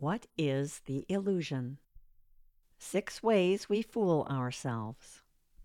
What is the illusion? 6 ways we fool ourselves.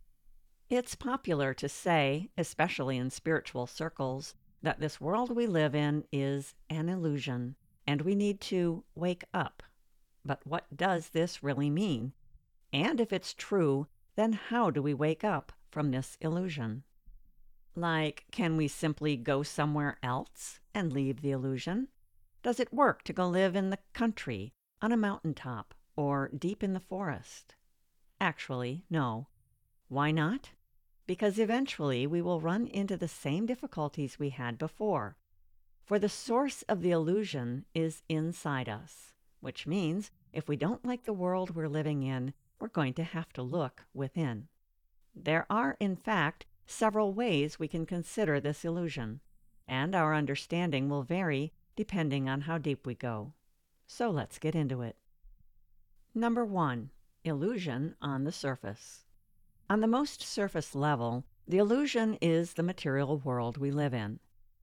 It's popular to say, especially in spiritual circles, that this world we live in is an illusion, and we need to wake up. But what does this really mean? And if it's true, then how do we wake up from this illusion? Like, can we simply go somewhere else and leave the illusion? Does it work to go live in the country, on a mountaintop, or deep in the forest? Actually, no. Why not? Because eventually we will run into the same difficulties we had before. For the source of the illusion is inside us, which means if we don't like the world we're living in, we're going to have to look within. There are, in fact, several ways we can consider this illusion, and our understanding will vary depending on how deep we go. So let's get into it. Number 1. Illusion on the surface. On the most surface level, the illusion is the material world we live in.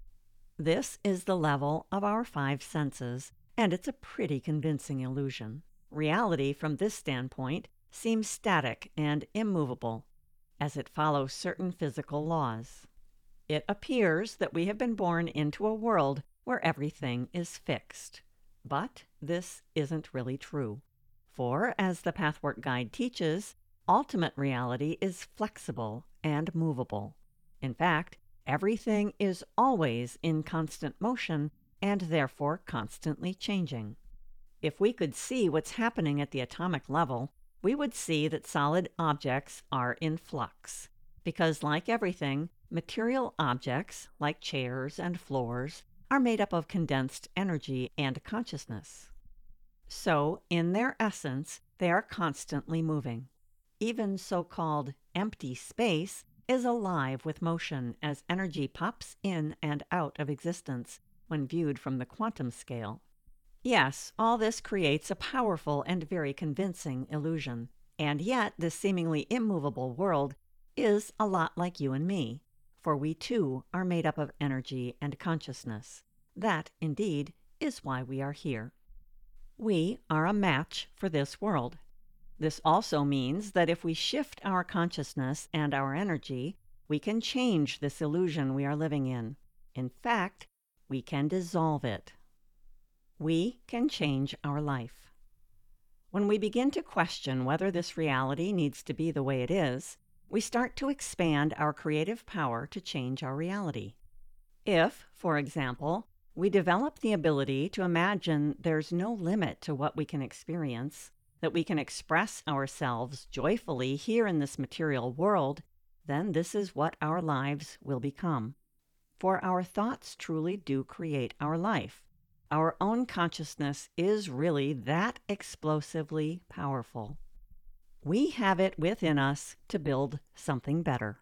This is the level of our 5 senses, and it's a pretty convincing illusion. Reality, from this standpoint, seems static and immovable, as it follows certain physical laws. It appears that we have been born into a world where everything is fixed. But this isn't really true. For, as the Pathwork Guide teaches, ultimate reality is flexible and movable. In fact, everything is always in constant motion and therefore constantly changing. If we could see what's happening at the atomic level, we would see that solid objects are in flux, because like everything, material objects, like chairs and floors, are made up of condensed energy and consciousness. So, in their essence, they are constantly moving. Even so-called empty space is alive with motion as energy pops in and out of existence when viewed from the quantum scale. Yes, all this creates a powerful and very convincing illusion, and yet this seemingly immovable world is a lot like you and me, for we too are made up of energy and consciousness. That, indeed, is why we are here. We are a match for this world. This also means that if we shift our consciousness and our energy, we can change this illusion we are living in. In fact, we can dissolve it. We can change our life. When we begin to question whether this reality needs to be the way it is, we start to expand our creative power to change our reality. If, for example, we develop the ability to imagine there's no limit to what we can experience, that we can express ourselves joyfully here in this material world, then this is what our lives will become. For our thoughts truly do create our life. Our own consciousness is really that explosively powerful. We have it within us to build something better.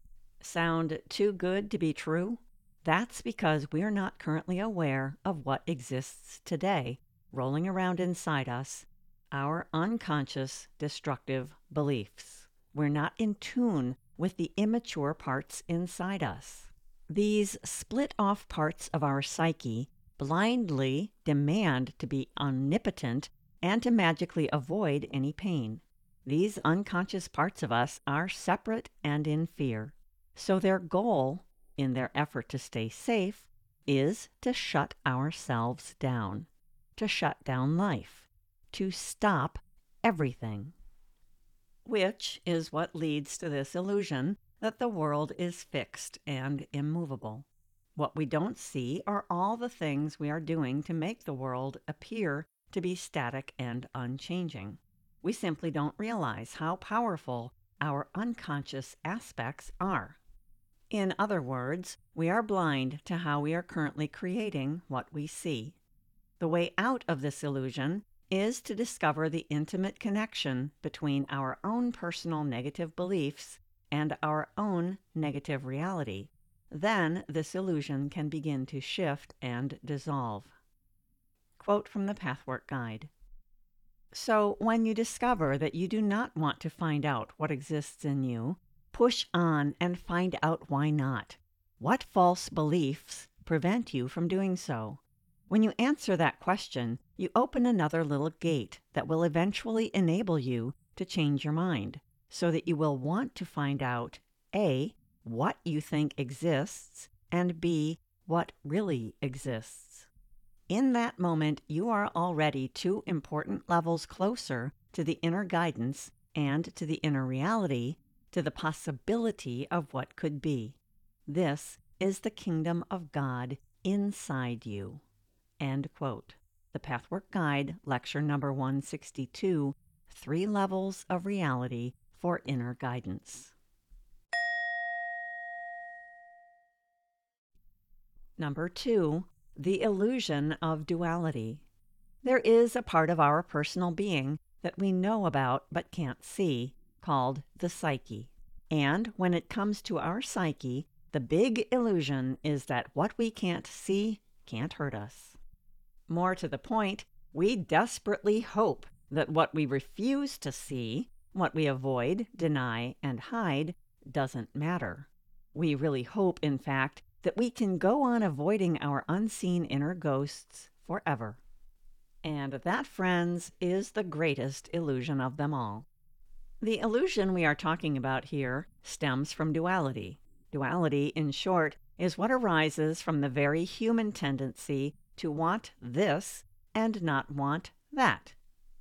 Sound too good to be true? That's because we're not currently aware of what exists today, rolling around inside us, our unconscious destructive beliefs. We're not in tune with the immature parts inside us. These split-off parts of our psyche blindly demand to be omnipotent and to magically avoid any pain. These unconscious parts of us are separate and in fear. So their goal, in their effort to stay safe, is to shut ourselves down, to shut down life, to stop everything. Which is what leads to this illusion that the world is fixed and immovable. What we don't see are all the things we are doing to make the world appear to be static and unchanging. We simply don't realize how powerful our unconscious aspects are. In other words, we are blind to how we are currently creating what we see. The way out of this illusion is to discover the intimate connection between our own personal negative beliefs and our own negative reality. Then this illusion can begin to shift and dissolve. Quote from the Pathwork Guide. So when you discover that you do not want to find out what exists in you, push on and find out why not. What false beliefs prevent you from doing so? When you answer that question, you open another little gate that will eventually enable you to change your mind, so that you will want to find out A, what you think exists, and B, what really exists. In that moment, you are already 2 important levels closer to the inner guidance and to the inner reality, to the possibility of what could be. This is the kingdom of God inside you. End quote. The Pathwork Guide, lecture number 162, 3 Levels of Reality for Inner Guidance. Number 2, the illusion of duality. There is a part of our personal being that we know about but can't see, called the psyche. And when it comes to our psyche, the big illusion is that what we can't see can't hurt us. More to the point, we desperately hope that what we refuse to see, what we avoid, deny, and hide, doesn't matter. We really hope, in fact, that we can go on avoiding our unseen inner ghosts forever. And that, friends, is the greatest illusion of them all. The illusion we are talking about here stems from duality. Duality, in short, is what arises from the very human tendency to want this and not want that.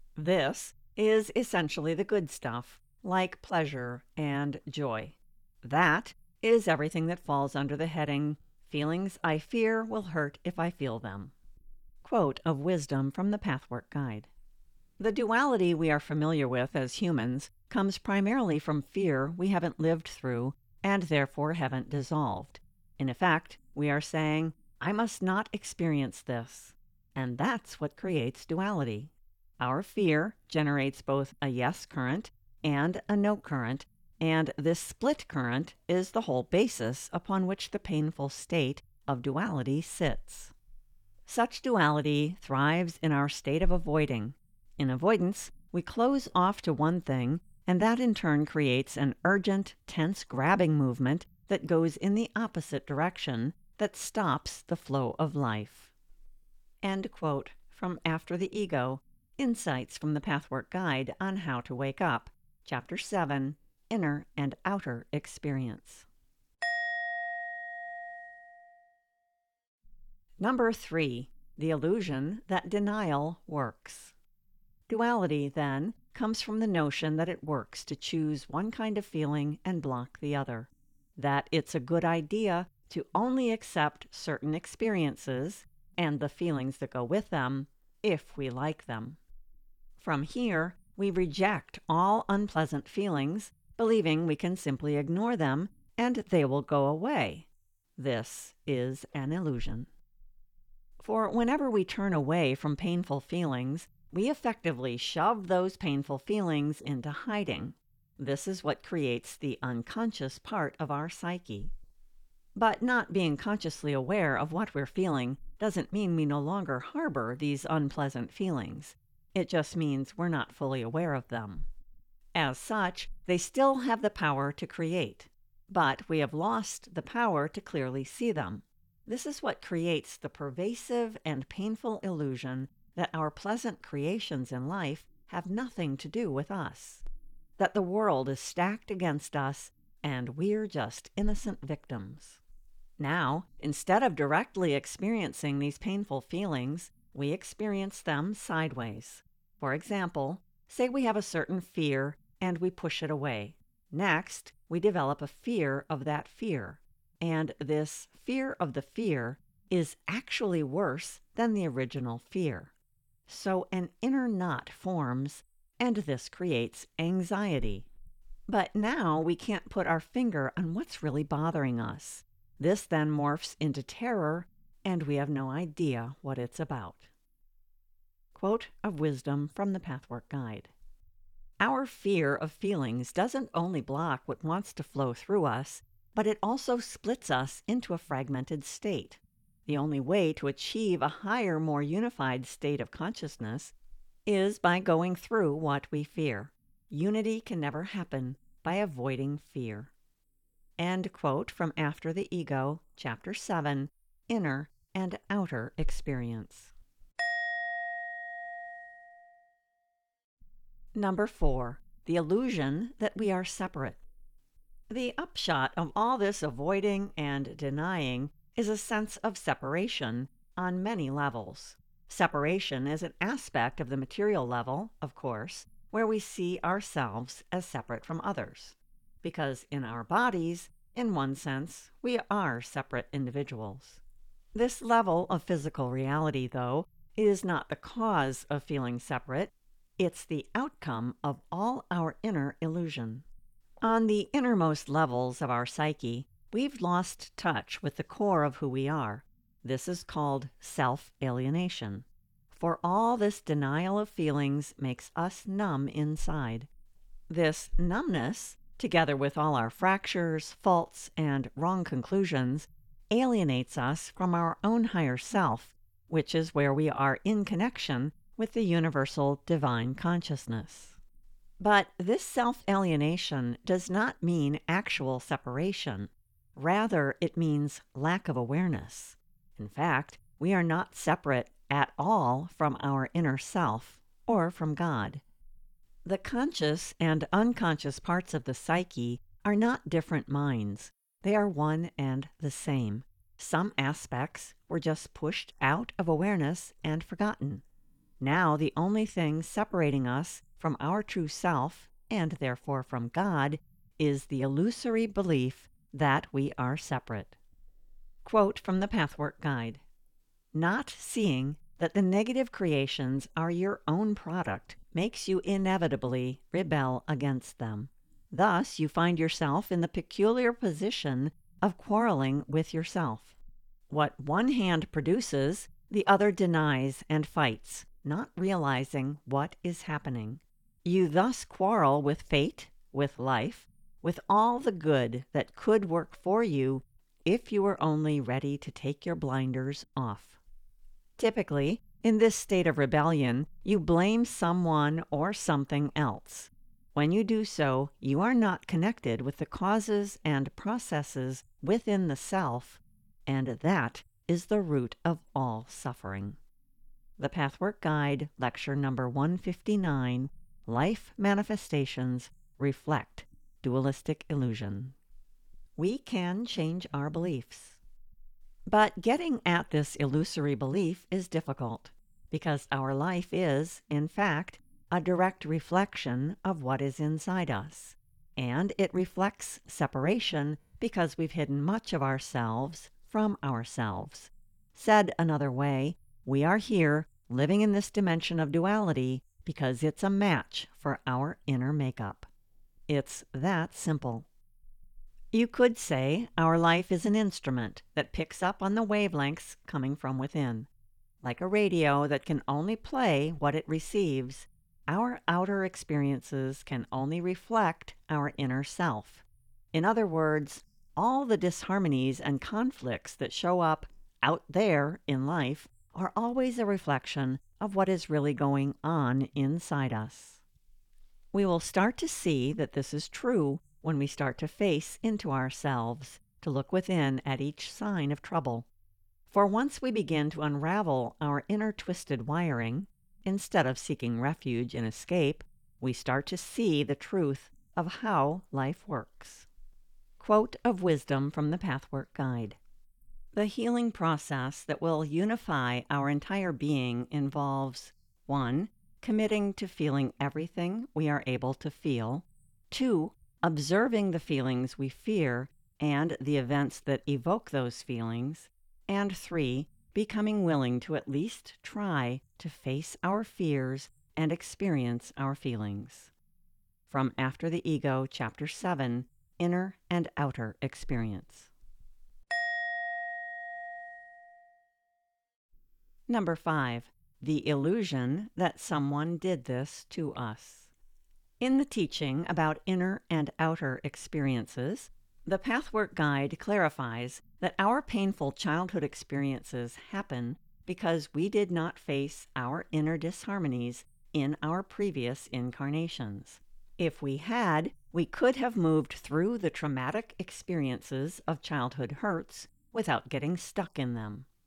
This is essentially the good stuff, like pleasure and joy. That is everything that falls under the heading, "Feelings I fear will hurt if I feel them." Quote of wisdom from the Pathwork Guide. The duality we are familiar with as humans comes primarily from fear we haven't lived through and therefore haven't dissolved. In effect, we are saying, I must not experience this. And that's what creates duality. Our fear generates both a yes current and a no current, and this split current is the whole basis upon which the painful state of duality sits. Such duality thrives in our state of avoiding. In avoidance, we close off to one thing, and that in turn creates an urgent, tense grabbing movement that goes in the opposite direction, that stops the flow of life. End quote from After the Ego, Insights from the Pathwork Guide on How to Wake Up, Chapter 7, Inner and Outer Experience. Number 3, the illusion that denial works. Duality, then, comes from the notion that it works to choose one kind of feeling and block the other, that it's a good idea to only accept certain experiences and the feelings that go with them if we like them. From here, we reject all unpleasant feelings, believing we can simply ignore them and they will go away. This is an illusion. For whenever we turn away from painful feelings, we effectively shove those painful feelings into hiding. This is what creates the unconscious part of our psyche. But not being consciously aware of what we're feeling doesn't mean we no longer harbor these unpleasant feelings. It just means we're not fully aware of them. As such, they still have the power to create, but we have lost the power to clearly see them. This is what creates the pervasive and painful illusion that our pleasant creations in life have nothing to do with us, that the world is stacked against us and we're just innocent victims. Now, instead of directly experiencing these painful feelings, we experience them sideways. For example, say we have a certain fear and we push it away. Next, we develop a fear of that fear. And this fear of the fear is actually worse than the original fear. So an inner knot forms, and this creates anxiety. But now we can't put our finger on what's really bothering us. This then morphs into terror, and we have no idea what it's about. Quote of wisdom from the Pathwork Guide. Our fear of feelings doesn't only block what wants to flow through us, but it also splits us into a fragmented state. The only way to achieve a higher, more unified state of consciousness is by going through what we fear. Unity can never happen by avoiding fear. End quote from After the Ego, Chapter 7, Inner and outer experience. Number 4. The illusion that we are separate. The upshot of all this avoiding and denying is a sense of separation on many levels. Separation is an aspect of the material level, of course, where we see ourselves as separate from others. Because in our bodies, in one sense, we are separate individuals. This level of physical reality, though, is not the cause of feeling separate. It's the outcome of all our inner illusion. On the innermost levels of our psyche, we've lost touch with the core of who we are. This is called self-alienation. For all this denial of feelings makes us numb inside. This numbness, together with all our fractures, faults, and wrong conclusions, alienates us from our own higher self, which is where we are in connection with the universal divine consciousness. But this self-alienation does not mean actual separation. Rather, it means lack of awareness. In fact, we are not separate at all from our inner self or from God. The conscious and unconscious parts of the psyche are not different minds. They are one and the same. Some aspects were just pushed out of awareness and forgotten. Now the only thing separating us from our true self, and therefore from God, is the illusory belief that we are separate. Quote from the Pathwork Guide. Not seeing that the negative creations are your own product makes you inevitably rebel against them. Thus, you find yourself in the peculiar position of quarreling with yourself. What one hand produces, the other denies and fights, not realizing what is happening. You thus quarrel with fate, with life, with all the good that could work for you if you were only ready to take your blinders off. Typically, in this state of rebellion, you blame someone or something else. When you do so, you are not connected with the causes and processes within the self, and that is the root of all suffering. The Pathwork Guide, Lecture Number 159, Life Manifestations Reflect Dualistic Illusion. We can change our beliefs. But getting at this illusory belief is difficult, because our life is, in fact, a direct reflection of what is inside us, and it reflects separation because we've hidden much of ourselves from ourselves. Said another way, we are here living in this dimension of duality because it's a match for our inner makeup. It's that simple. You could say our life is an instrument that picks up on the wavelengths coming from within. Like a radio that can only play what it receives, our outer experiences can only reflect our inner self. In other words, all the disharmonies and conflicts that show up out there in life are always a reflection of what is really going on inside us. We will start to see that this is true when we start to face into ourselves, to look within at each sign of trouble. For once we begin to unravel our inner twisted wiring, instead of seeking refuge in escape, we start to see the truth of how life works. Quote of wisdom from the Pathwork Guide. The healing process that will unify our entire being involves 1. Committing to feeling everything we are able to feel. 2. Observing the feelings we fear and the events that evoke those feelings. And 3. Becoming willing to at least try to face our fears and experience our feelings. From After the Ego, Chapter 7, Inner and Outer Experience. Number 5. The illusion that someone did this to us. In the teaching about inner and outer experiences, the Pathwork Guide clarifies that our painful childhood experiences happen because we did not face our inner disharmonies in our previous incarnations. If we had, we could have moved through the traumatic experiences of childhood hurts without getting stuck in them.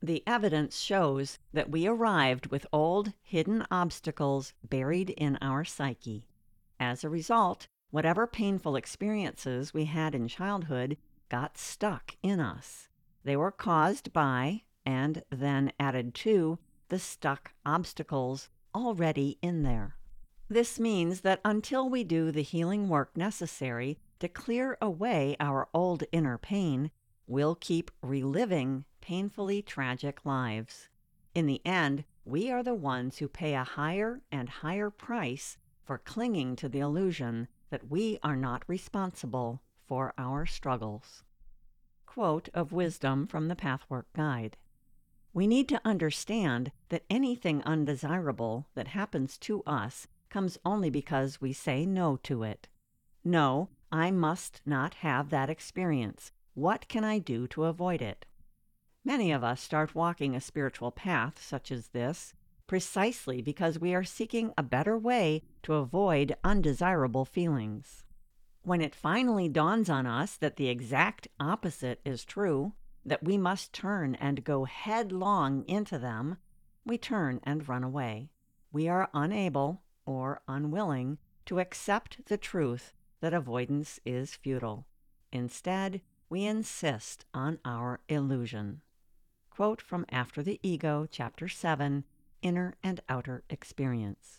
The evidence shows that we arrived with old, hidden obstacles buried in our psyche. As a result, whatever painful experiences we had in childhood got stuck in us. They were caused by, and then added to, the stuck obstacles already in there. This means that until we do the healing work necessary to clear away our old inner pain, we'll keep reliving painfully tragic lives. In the end, we are the ones who pay a higher and higher price for clinging to the illusion that we are not responsible for our struggles. Quote of wisdom from the Pathwork Guide. We need to understand that anything undesirable that happens to us comes only because we say no to it. No, I must not have that experience. What can I do to avoid it? Many of us start walking a spiritual path such as this precisely because we are seeking a better way to avoid undesirable feelings. When it finally dawns on us that the exact opposite is true, that we must turn and go headlong into them, we turn and run away. We are unable or unwilling to accept the truth that avoidance is futile. Instead, we insist on our illusion. Quote from After the Ego, Chapter 7, Inner and Outer Experience.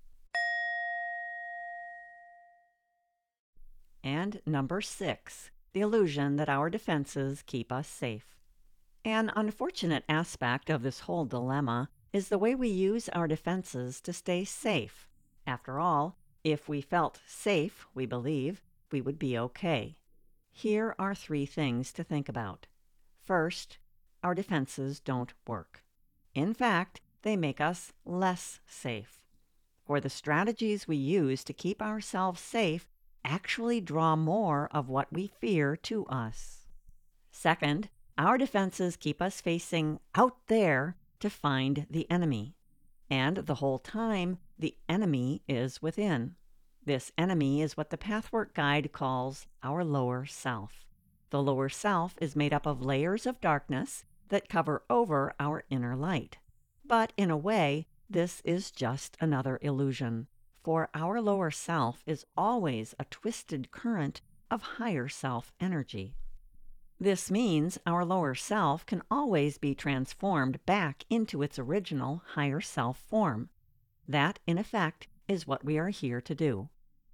And number 6, the illusion that our defenses keep us safe. An unfortunate aspect of this whole dilemma is the way we use our defenses to stay safe. After all, if we felt safe, we believe, we would be okay. Here are 3 things to think about. First, our defenses don't work. In fact, they make us less safe. For the strategies we use to keep ourselves safe actually draw more of what we fear to us. Second, our defenses keep us facing out there to find the enemy. And the whole time, the enemy is within. This enemy is what the Pathwork Guide calls our lower self. The lower self is made up of layers of darkness that cover over our inner light. But in a way, this is just another illusion, for our lower self is always a twisted current of higher self energy. This means our lower self can always be transformed back into its original higher self form. That, in effect, is what we are here to do.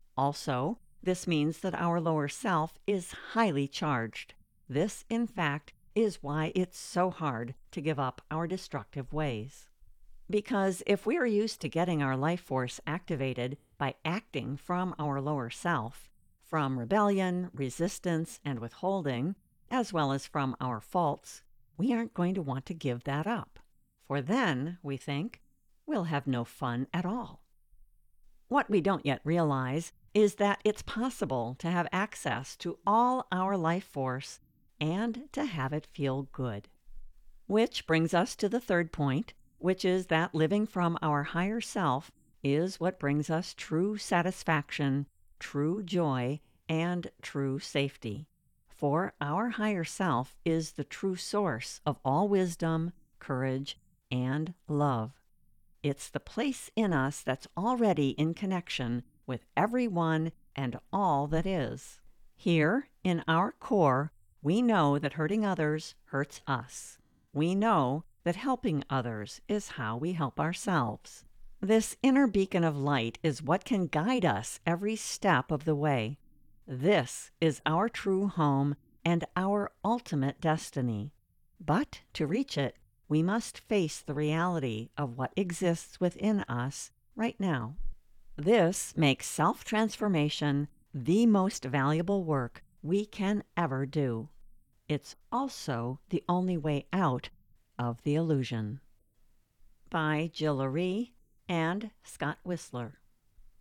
Also, this means that our lower self is highly charged. This, in fact, is why it's so hard to give up our destructive ways. Because if we are used to getting our life force activated by acting from our lower self, from rebellion, resistance, and withholding, as well as from our faults, we aren't going to want to give that up. For then, we think, we'll have no fun at all. What we don't yet realize is that it's possible to have access to all our life force and to have it feel good. Which brings us to the third point, which is that living from our higher self is what brings us true satisfaction, true joy, and true safety. For our higher self is the true source of all wisdom, courage, and love. It's the place in us that's already in connection with everyone and all that is. Here, in our core, we know that hurting others hurts us. We know that helping others is how we help ourselves. This inner beacon of light is what can guide us every step of the way. This is our true home and our ultimate destiny. But to reach it, we must face the reality of what exists within us right now. This makes self-transformation the most valuable work we can ever do. It's also the only way out of the illusion. By Jill Laree and Scott Whistler.